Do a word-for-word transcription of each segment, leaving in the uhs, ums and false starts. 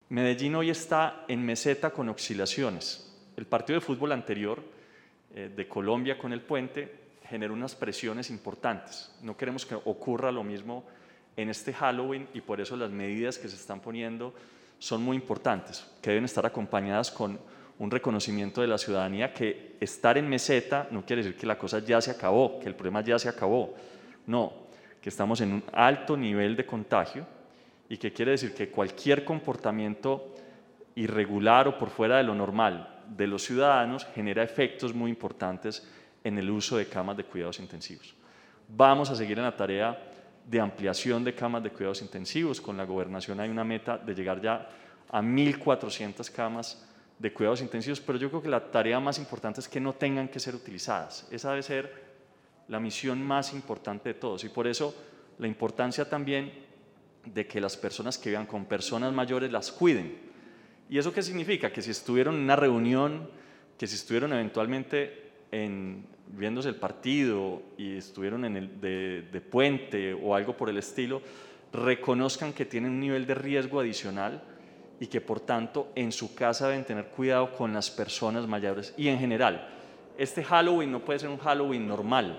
Medellín hoy está en meseta con oscilaciones. El partido de fútbol anterior eh, de Colombia con el Puente generó unas presiones importantes. No queremos que ocurra lo mismo en este Halloween y por eso las medidas que se están poniendo son muy importantes, que deben estar acompañadas con un reconocimiento de la ciudadanía que estar en meseta no quiere decir que la cosa ya se acabó, que el problema ya se acabó. No, que estamos en un alto nivel de contagio y que quiere decir que cualquier comportamiento irregular o por fuera de lo normal de los ciudadanos genera efectos muy importantes en el uso de camas de cuidados intensivos. Vamos a seguir en la tarea de ampliación de camas de cuidados intensivos. Con la gobernación hay una meta de llegar ya a mil cuatrocientas camas de cuidados intensivos, pero yo creo que la tarea más importante es que no tengan que ser utilizadas. Esa debe ser la misión más importante de todos y por eso la importancia también de que las personas que vivan con personas mayores las cuiden. ¿Y eso qué significa? Que si estuvieron en una reunión, que si estuvieron eventualmente en, viéndose el partido y estuvieron en el de, de puente o algo por el estilo, reconozcan que tienen un nivel de riesgo adicional y que por tanto en su casa deben tener cuidado con las personas mayores y en general. Este Halloween no puede ser un Halloween normal.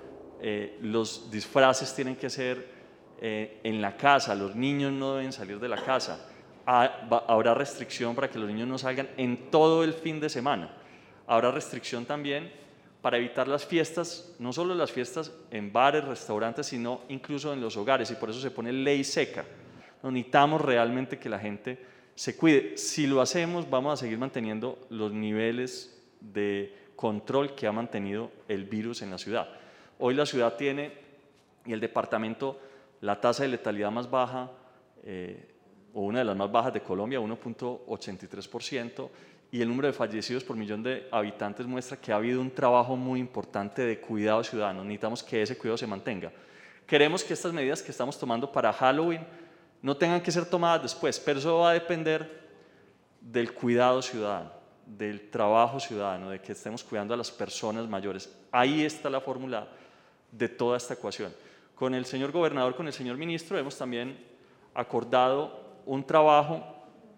Eh, los disfraces tienen que ser eh, en la casa, los niños no deben salir de la casa. Ha, va, habrá restricción para que los niños no salgan en todo el fin de semana. Habrá restricción también para evitar las fiestas, no solo las fiestas en bares, restaurantes, sino incluso en los hogares y por eso se pone ley seca. No, necesitamos realmente que la gente se cuide. Si lo hacemos, vamos a seguir manteniendo los niveles de control que ha mantenido el virus en la ciudad. Hoy la ciudad tiene, y el departamento, la tasa de letalidad más baja, eh, o una de las más bajas de Colombia, uno punto ochenta y tres por ciento, y el número de fallecidos por millón de habitantes muestra que ha habido un trabajo muy importante de cuidado ciudadano. Necesitamos que ese cuidado se mantenga. Queremos que estas medidas que estamos tomando para Halloween no tengan que ser tomadas después, pero eso va a depender del cuidado ciudadano, del trabajo ciudadano, de que estemos cuidando a las personas mayores. Ahí está la fórmula de toda esta ecuación. Con el señor gobernador, con el señor ministro, hemos también acordado un trabajo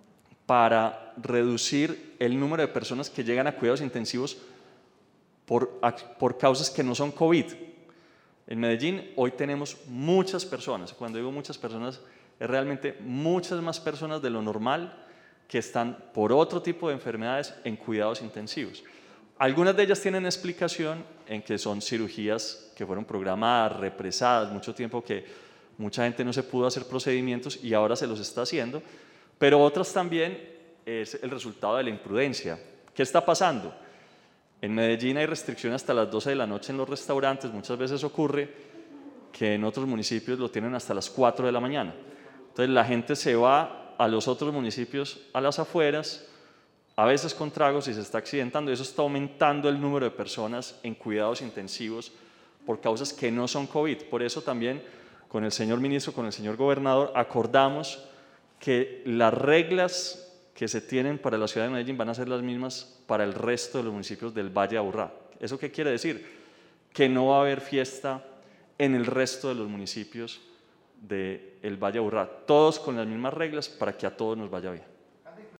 para reducir el número de personas que llegan a cuidados intensivos por, por causas que no son COVID. En Medellín hoy tenemos muchas personas, cuando digo muchas personas, es realmente muchas más personas de lo normal que están por otro tipo de enfermedades en cuidados intensivos. Algunas de ellas tienen explicación en que son cirugías que fueron programadas, represadas, mucho tiempo que mucha gente no se pudo hacer procedimientos y ahora se los está haciendo, pero otras también es el resultado de la imprudencia. ¿Qué está pasando? En Medellín hay restricción hasta las doce de la noche en los restaurantes, muchas veces ocurre que en otros municipios lo tienen hasta las cuatro de la mañana. Entonces la gente se va a los otros municipios, a las afueras, a veces con tragos y se está accidentando, y eso está aumentando el número de personas en cuidados intensivos por causas que no son COVID. Por eso también con el señor ministro, con el señor gobernador, acordamos que las reglas que se tienen para la ciudad de Medellín van a ser las mismas para el resto de los municipios del Valle de Aburrá. ¿Eso qué quiere decir? Que no va a haber fiesta en el resto de los municipios del Valle de Aburrá, todos con las mismas reglas para que a todos nos vaya bien.